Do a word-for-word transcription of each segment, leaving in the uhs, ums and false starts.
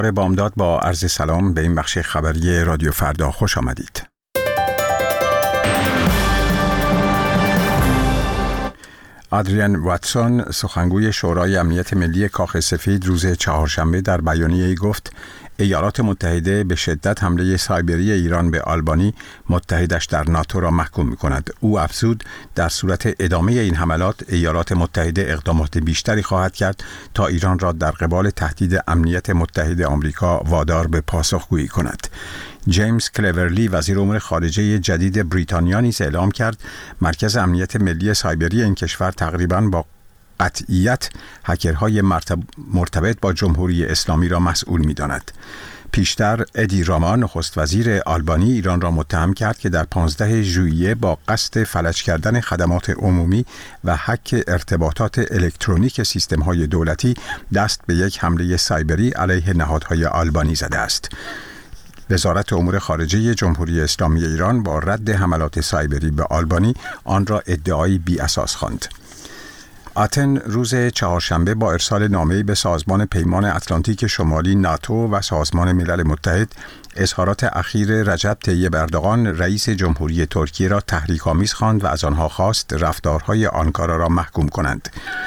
بامداد با عرض سلام به این بخش خبری رادیو فردا خوش آمدید. آدریان واتسون سخنگوی شورای امنیت ملی کاخ سفید روز چهارشنبه در بیانیه‌ای گفت ایالات متحده به شدت حمله سایبری ایران به آلبانی متحدش در ناتو را محکوم می‌کند. او افزود در صورت ادامه این حملات ایالات متحده اقدامات بیشتری خواهد کرد تا ایران را در قبال تهدید امنیت متحد آمریکا وادار به پاسخگویی کند. جیمز کلورلی وزیر امور خارجه جدید بریتانیا نیز اعلام کرد مرکز امنیت ملی سایبری این کشور تقریباً با قطعیت هکرهای مرتبط با جمهوری اسلامی را مسئول می‌داند. پیشتر ادی راما نخست وزیر آلبانی ایران را متهم کرد که در پانزده ژوئیه با قصد فلج کردن خدمات عمومی و هک ارتباطات الکترونیک سیستم‌های دولتی دست به یک حمله سایبری علیه نهادهای آلبانی زده است. وزارت امور خارجه جمهوری اسلامی ایران با رد حملات سایبری به آلبانی آن را ادعایی بی اساس خواند. آتن روز چهارشنبه با ارسال نامه‌ای به سازمان پیمان اتلانتیک شمالی ناتو و سازمان ملل متحد اظهارات اخیر رجب طیب اردوغان رئیس جمهوری ترکیه را تحریک‌آمیز خواند و از آنها خواست رفتارهای آنکارا را محکوم کنند.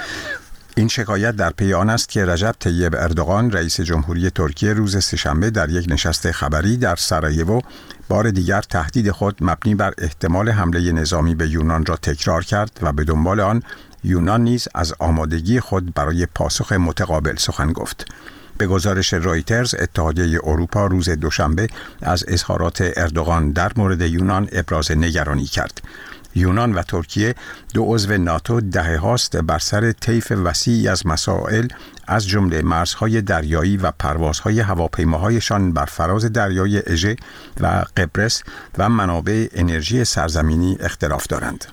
این شکایت در پی آن است که رجب طیب اردوغان رئیس جمهوری ترکیه روز سه‌شنبه در یک نشست خبری در سارایوو بار دیگر تهدید خود مبنی بر احتمال حمله نظامی به یونان را تکرار کرد و به دنبال آن یونان نیز از آمادگی خود برای پاسخ متقابل سخن گفت. به گزارش رویترز اتحادیه اروپا روز دوشنبه از اظهارات اردوغان در مورد یونان ابراز نگرانی کرد. یونان و ترکیه دو عضو ناتو دهه هاست بر سر طیف وسیعی از مسائل از جمله مرزهای دریایی و پروازهای هواپیماهایشان بر فراز دریای اژه و قبرس و منابع انرژی سرزمینی اختلاف دارند.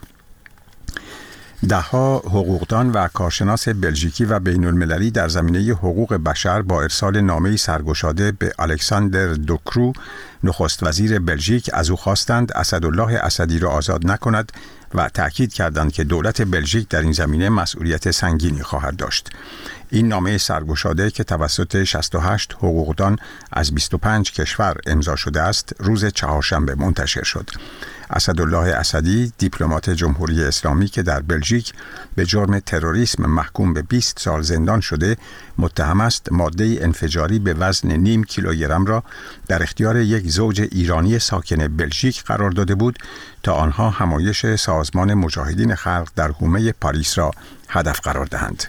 ده‌ها حقوقدان و کارشناس بلژیکی و بین‌المللی در زمینه حقوق بشر با ارسال نامه‌ای سرگشاده به الکساندر دوکرو نخست وزیر بلژیک از او خواستند اسدالله اسدی را آزاد نکند و تأکید کردند که دولت بلژیک در این زمینه مسئولیت سنگینی خواهد داشت. این نامه سرگشاده که توسط شصت و هشت حقوقدان از بیست و پنج کشور امضا شده است روز چهارشنبه منتشر شد. اسدالله اسدی دیپلمات جمهوری اسلامی که در بلژیک به جرم تروریسم محکوم به بیست سال زندان شده متهم است ماده انفجاری به وزن نیم کیلوگرم را در اختیار یک زوج ایرانی ساکن بلژیک قرار داده بود تا آنها همایش سازمان مجاهدین خلق در حومه پاریس را هدف قرار دهند.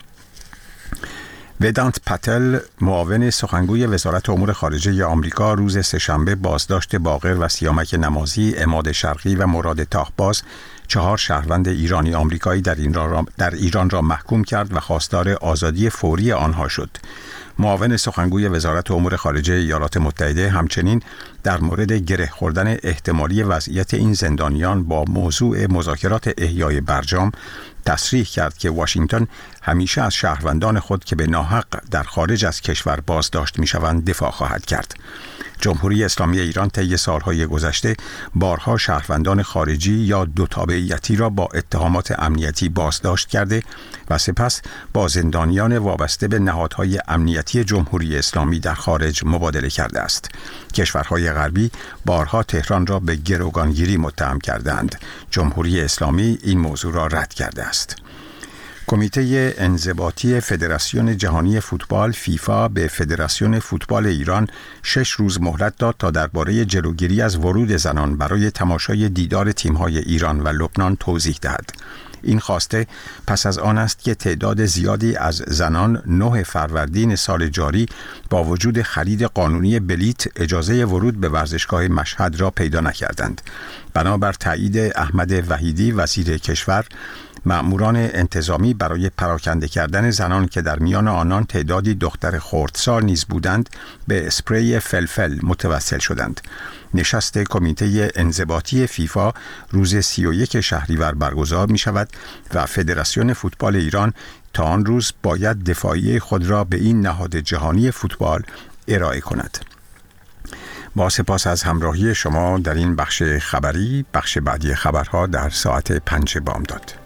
ودانت پتل معاون سخنگوی وزارت امور خارجه آمریکا روز سه‌شنبه بازداشت باقر و سیامک نمازی، عماد شرقی و مراد تاهباز چهار شهروند ایرانی آمریکایی در این را در ایران را محکوم کرد و خواستار آزادی فوری آنها شد. معاون سخنگوی وزارت امور خارجه ایالات متحده همچنین در مورد گره خوردن احتمالی وضعیت این زندانیان با موضوع مذاکرات احیای برجام تصریح کرد که واشنگتن همیشه از شهروندان خود که به ناحق در خارج از کشور بازداشت می‌شوند دفاع خواهد کرد. جمهوری اسلامی ایران طی سالهای گذشته بارها شهروندان خارجی یا دو تابعیتی را با اتهامات امنیتی بازداشت کرده و سپس با زندانیان وابسته به نهادهای امنیتی جمهوری اسلامی در خارج مبادله کرده است. کشورهای غربی بارها تهران را به گروگانگیری متهم کردند. جمهوری اسلامی این موضوع را رد کرده است. کمیته انضباطی فدراسیون جهانی فوتبال فیفا به فدراسیون فوتبال ایران شش روز مهلت داد تا درباره جلوگیری از ورود زنان برای تماشای دیدار تیم‌های ایران و لبنان توضیح دهد. این خواسته پس از آن است که تعداد زیادی از زنان نه فروردین سال جاری با وجود خرید قانونی بلیت اجازه ورود به ورزشگاه مشهد را پیدا نکردند. بنابر تایید احمد وحیدی وزیر کشور، مأموران انتظامی برای پراکنده کردن زنان که در میان آنان تعدادی دختر خردسال نیز بودند به اسپری فلفل متوسل شدند. نشست کمیته انضباطی فیفا روز سی و یک شهریور برگزار می شود و فدراسیون فوتبال ایران تا آن روز باید دفاعیه خود را به این نهاد جهانی فوتبال ارائه کند. با سپاس از همراهی شما در این بخش خبری، بخش بعدی خبرها در ساعت پنج بامداد.